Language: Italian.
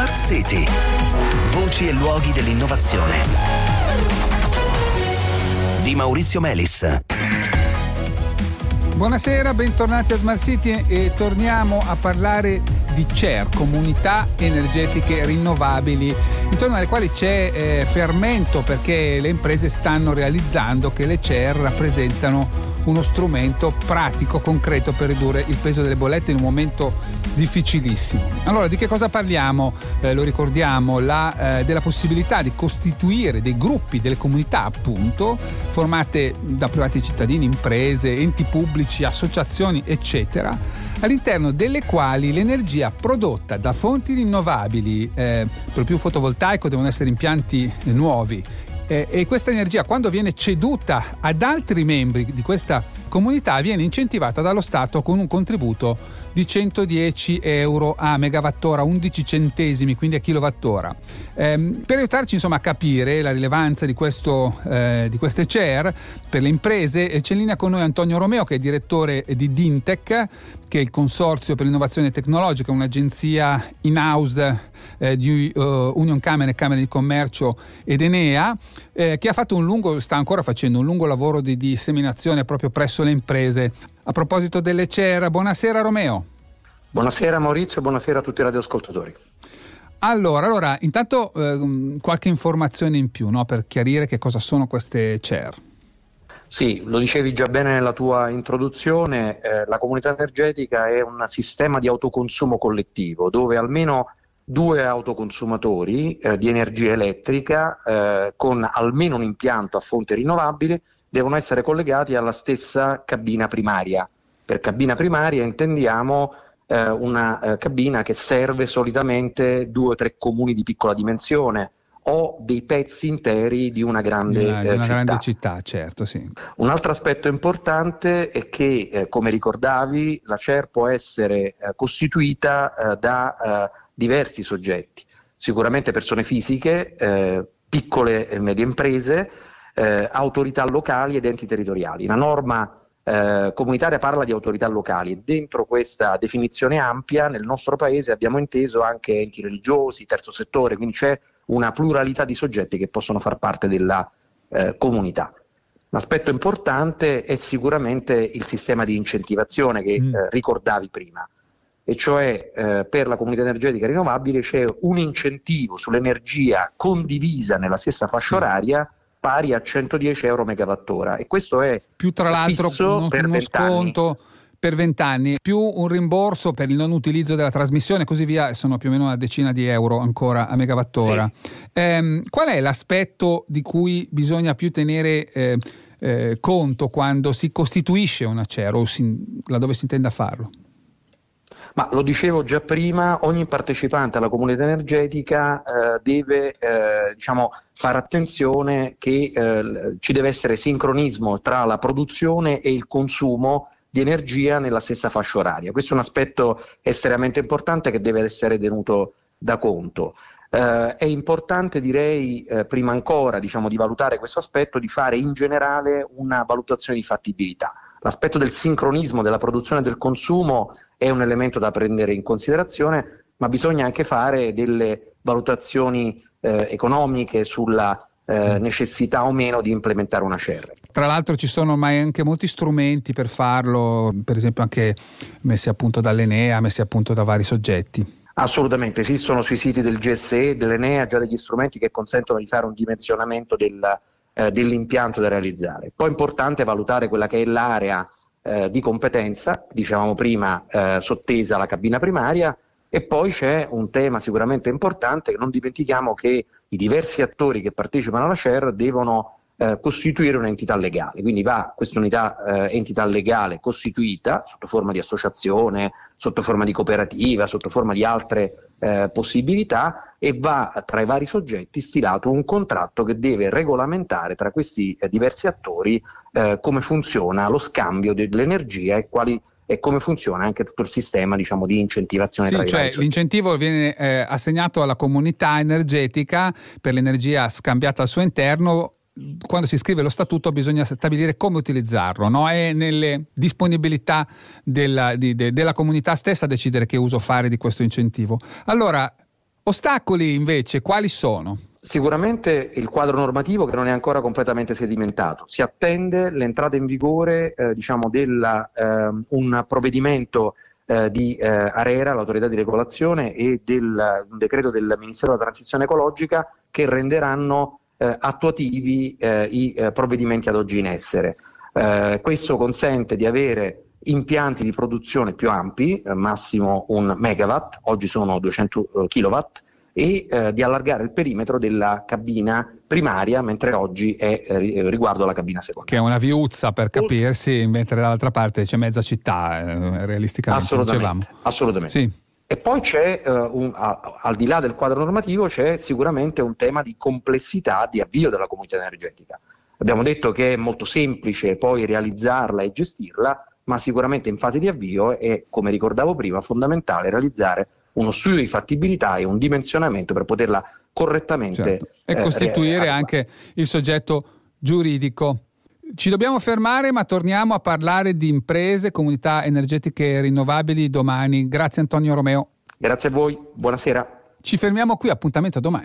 Smart City. Voci e luoghi dell'innovazione. Di Maurizio Melis. Buonasera, bentornati a Smart City e torniamo a parlare di CER, comunità energetiche rinnovabili, intorno alle quali c'è fermento perché le imprese stanno realizzando che le CER rappresentano uno strumento pratico, concreto per ridurre il peso delle bollette in un momento difficilissimo. Allora, di che cosa parliamo? Lo ricordiamo, della possibilità di costituire dei gruppi, delle comunità appunto, formate da privati cittadini, imprese, enti pubblici, associazioni, eccetera, all'interno delle quali l'energia prodotta da fonti rinnovabili, per più fotovoltaico, devono essere impianti nuovi, e questa energia, quando viene ceduta ad altri membri di questa comunità, viene incentivata dallo Stato con un contributo di 110 euro a megawattora, 11 centesimi, quindi a kilowattora. Per aiutarci insomma a capire la rilevanza di queste CER per le imprese, c'è in linea con noi Antonio Romeo, che è direttore di Dintec, che è il Consorzio per l'innovazione tecnologica, un'agenzia in-house di Unioncamere, Camere di Commercio ed Enea, che sta ancora facendo un lungo lavoro di disseminazione proprio presso le imprese. A proposito delle CER, buonasera Romeo. Buonasera Maurizio, buonasera a tutti i radioascoltatori. Allora, intanto qualche informazione in più, no, per chiarire che cosa sono queste CER. Sì, lo dicevi già bene nella tua introduzione, la comunità energetica è un sistema di autoconsumo collettivo dove almeno 2 autoconsumatori di energia elettrica con almeno un impianto a fonte rinnovabile devono essere collegati alla stessa cabina primaria. Per cabina primaria intendiamo una cabina che serve solitamente 2 o 3 comuni di piccola dimensione o dei pezzi interi di una grande città. Grande città, certo, sì. Un altro aspetto importante è che, come ricordavi, la CER può essere costituita da diversi soggetti, sicuramente persone fisiche, piccole e medie imprese, autorità locali ed enti territoriali. La norma comunitaria parla di autorità locali e dentro questa definizione ampia nel nostro paese abbiamo inteso anche enti religiosi, terzo settore, quindi c'è una pluralità di soggetti che possono far parte della comunità. L'aspetto importante è sicuramente il sistema di incentivazione che ricordavi prima, e cioè per la comunità energetica rinnovabile c'è un incentivo sull'energia condivisa nella stessa fascia oraria pari a 110 euro megawattora, e questo è più tra l'altro uno sconto per 20 anni, più un rimborso per il non utilizzo della trasmissione e così via, sono più o meno una decina di euro ancora a megawattora. Sì. Qual è l'aspetto di cui bisogna più tenere conto quando si costituisce una CER o laddove si intenda farlo? Ma lo dicevo già prima, ogni partecipante alla comunità energetica deve fare attenzione che ci deve essere sincronismo tra la produzione e il consumo di energia nella stessa fascia oraria. Questo è un aspetto estremamente importante che deve essere tenuto da conto. È importante, direi, prima ancora di valutare questo aspetto, di fare in generale una valutazione di fattibilità. L'aspetto del sincronismo della produzione e del consumo è un elemento da prendere in considerazione, ma bisogna anche fare delle valutazioni economiche sulla necessità o meno di implementare una CER. Tra l'altro ci sono ormai anche molti strumenti per farlo, per esempio anche messi a punto dall'Enea, messi a punto da vari soggetti. Assolutamente, esistono sui siti del GSE, dell'Enea già degli strumenti che consentono di fare un dimensionamento dell'impianto da realizzare. Poi è importante valutare quella che è l'area di competenza, dicevamo prima, sottesa alla cabina primaria, e poi c'è un tema sicuramente importante, che non dimentichiamo che i diversi attori che partecipano alla CER devono costituire un'entità legale, quindi va questa entità legale costituita sotto forma di associazione, sotto forma di cooperativa, sotto forma di altre possibilità, e va tra i vari soggetti stilato un contratto che deve regolamentare tra questi diversi attori come funziona lo scambio dell'energia e come funziona anche tutto il sistema di incentivazione tra i vari soggetti. L'incentivo viene assegnato alla comunità energetica per l'energia scambiata al suo interno. Quando si scrive lo statuto bisogna stabilire come utilizzarlo, no? È nelle disponibilità della comunità stessa decidere che uso fare di questo incentivo. Allora, Ostacoli invece quali sono? Sicuramente il quadro normativo che non è ancora completamente sedimentato. Si attende l'entrata in vigore un provvedimento di ARERA, l'autorità di regolazione, e un decreto del Ministero della Transizione Ecologica che renderanno attuativi i provvedimenti ad oggi in essere. Questo consente di avere impianti di produzione più ampi, massimo 1 megawatt, oggi sono 200 kilowatt, e di allargare il perimetro della cabina primaria, mentre oggi è riguardo alla cabina secondaria. Che è una viuzza, per capirsi, mentre dall'altra parte c'è mezza città, realisticamente dicevamo. Assolutamente. Sì. E poi c'è, al di là del quadro normativo, c'è sicuramente un tema di complessità di avvio della comunità energetica. Abbiamo detto che è molto semplice poi realizzarla e gestirla, ma sicuramente in fase di avvio è, come ricordavo prima, fondamentale realizzare uno studio di fattibilità e un dimensionamento per poterla correttamente e costituire anche il soggetto giuridico. Ci dobbiamo fermare, ma torniamo a parlare di imprese, comunità energetiche rinnovabili domani. Grazie Antonio Romeo. Grazie a voi, buonasera. Ci fermiamo qui, appuntamento a domani.